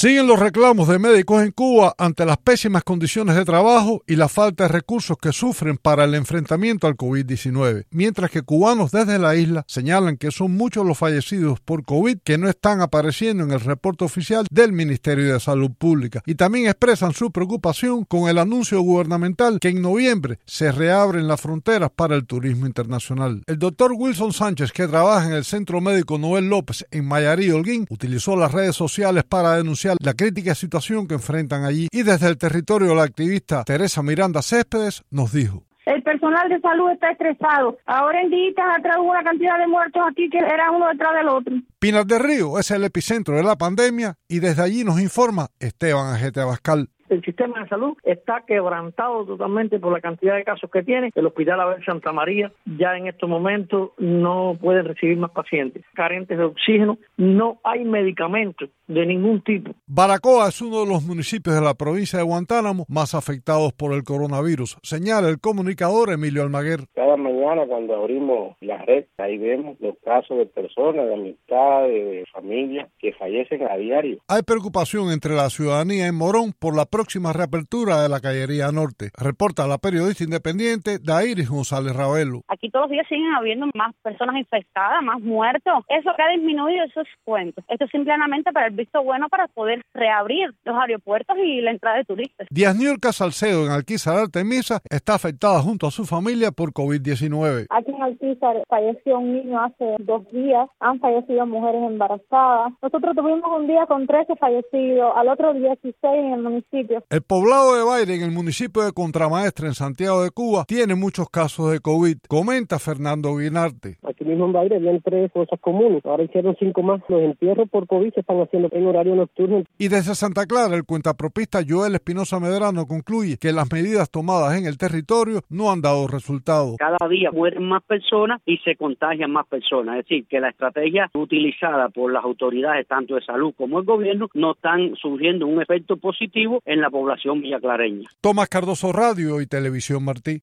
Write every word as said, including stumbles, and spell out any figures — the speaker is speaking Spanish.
Siguen los reclamos de médicos en Cuba ante las pésimas condiciones de trabajo y la falta de recursos que sufren para el enfrentamiento al COVID diecinueve, mientras que cubanos desde la isla señalan que son muchos los fallecidos por COVID que no están apareciendo en el reporte oficial del Ministerio de Salud Pública, y también expresan su preocupación con el anuncio gubernamental que en noviembre se reabren las fronteras para el turismo internacional. El doctor Wilson Sánchez, que trabaja en el Centro Médico Noel López en Mayarí, Holguín, utilizó las redes sociales para denunciar la crítica situación que enfrentan allí, y desde el territorio la activista Teresa Miranda Céspedes nos dijo: el personal de salud está estresado. Ahora en días atrás hubo una cantidad de muertos aquí que era uno detrás del otro. Pinar del Río es el epicentro de la pandemia y desde allí nos informa Esteban Ajete Abascal. El sistema de salud está quebrantado totalmente por la cantidad de casos que tiene. El Hospital Abel Santa María ya en estos momentos no puede recibir más pacientes. Carentes de oxígeno, no hay medicamentos de ningún tipo. Baracoa es uno de los municipios de la provincia de Guantánamo más afectados por el coronavirus, señala el comunicador Emilio Almaguer. Cada mañana cuando abrimos la red, ahí vemos los casos de personas, de amistades, de familias que fallecen a diario. Hay preocupación entre la ciudadanía en Morón por la próxima reapertura de la Cayería Norte, reporta la periodista independiente Dairis González Ravelo. Aquí todos los días siguen habiendo más personas infectadas, más muertos. Eso que ha disminuido esos cuentos. Esto es simplemente para el visto bueno para poder reabrir los aeropuertos y la entrada de turistas. Díaz Niurka Salcedo en Alquizar Artemisa está afectada junto a su familia por COVID diecinueve. Aquí en Alquizar falleció un niño hace dos días, han fallecido mujeres embarazadas. Nosotros tuvimos un día con trece fallecidos, al otro dieciséis en el municipio. El poblado de Baire, en el municipio de Contramaestre, en Santiago de Cuba, tiene muchos casos de COVID, comenta Fernando Guinarte. Aquí mismo en Baire habían tres fosas comunes, ahora hicieron cinco más. Los entierros por COVID se están haciendo en horario nocturno. Y desde Santa Clara, el cuentapropista Joel Espinosa Medrano concluye que las medidas tomadas en el territorio no han dado resultados. Cada día mueren más personas y se contagian más personas, es decir, que la estrategia utilizada por las autoridades, tanto de salud como el gobierno, no están surgiendo un efecto positivo en la población villaclareña. Tomás Cardoso, Radio y Televisión Martí.